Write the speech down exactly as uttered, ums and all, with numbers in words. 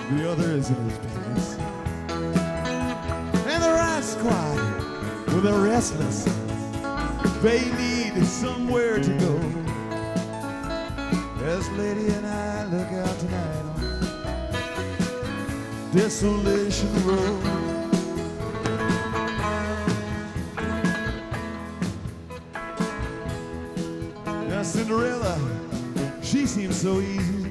the other is in his pants. And the right squad with the restless, they need somewhere to go. As Lady and I look out tonight on Desolation Road. Now Cinderella, she seems so easy.